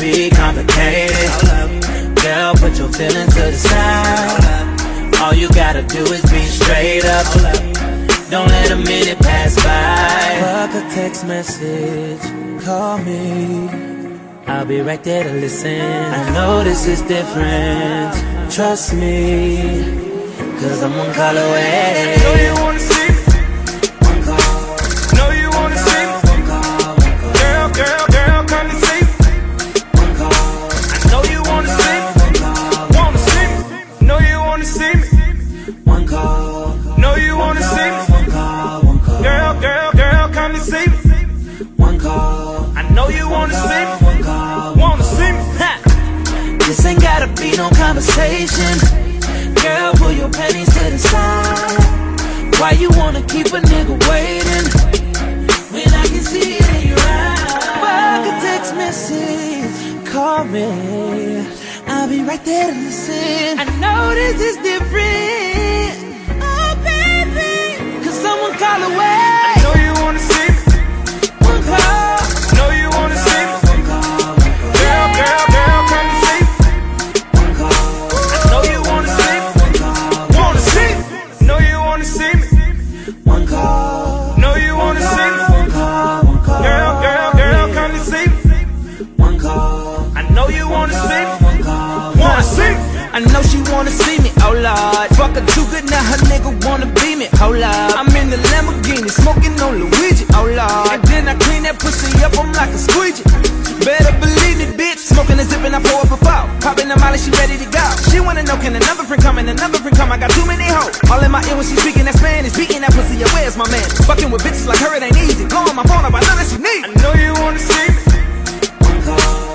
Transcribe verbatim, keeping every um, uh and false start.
be complicated. Girl, put your feelings to the side. All you gotta do is be straight up. Don't let a minute pass by. Fuck a text message, call me. I'll be right there to listen. I know this is different, trust me, cause I'm one call away. I know you wanna see me. One call. Know you wanna see me. One call, one call. Girl, girl, girl, come and see me. One call. I know you wanna see me. One call. Wanna see me. Know you wanna see me. One call. Know you wanna see me. One call, one call. Girl, girl, girl, come and see me. One call. I know you wanna see me. One call. Wanna see me. Ha. This ain't gotta be no conversation. Girl, pull your panties to the side. Why you wanna keep a nigga waiting when I can see it in your eyes? Fuck a text message, call me. I'll be right there to listen. I know this is different, oh baby, cause someone call away. I know you wanna see me. One call. Know you wanna see me. One call. Girl, girl, girl, come and see me. One call. I know you wanna see me. One call. Wanna see me. Know you wanna see me. One call. Know you wanna see me. One call. One call. Girl, girl, girl, come and see me. One call. I know you wanna see me. One call. Wanna see me. I know she wanna see me, oh Lord. Fuck her too good, now her nigga wanna be me, oh Lord. I'm in the Lamborghini, smoking on Luigi, oh Lord. And then I clean that pussy up, I'm like a squeegee. Better believe me, bitch. Smoking a zip and I pour up a foul. Popping the molly, she ready to go. She wanna know, can another friend come and another friend come? I got too many hoes. All in my ear when she speaking that Spanish. Beating that pussy, yeah, where's my man? Fucking with bitches like her, it ain't easy. Go on my phone, I know that she need. I know you wanna see me. One call.